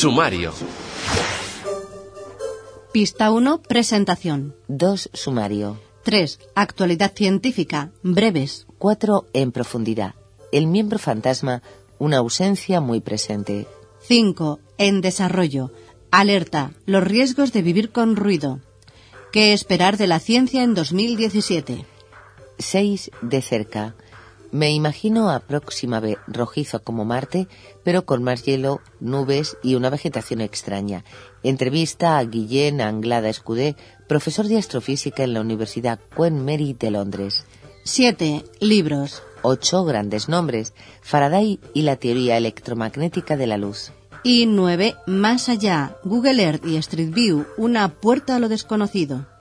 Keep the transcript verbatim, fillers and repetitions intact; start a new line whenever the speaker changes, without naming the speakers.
Sumario.
Pista uno, presentación.
dos. Sumario.
tres. Actualidad científica, breves.
cuatro. En profundidad. El miembro fantasma, una ausencia muy presente.
cinco. En desarrollo. Alerta, los riesgos de vivir con ruido. ¿Qué esperar de la ciencia en dos mil diecisiete?
seis. De cerca. Me imagino a Próxima B rojizo como Marte, pero con más hielo, nubes y una vegetación extraña. Entrevista a Guillén Anglada Escudé, profesor de astrofísica en la Universidad Queen Mary de Londres.
siete. Libros.
ocho. Grandes nombres. Faraday y la teoría electromagnética de la luz.
Y nueve. Más allá. Google Earth y Street View, una puerta a lo desconocido.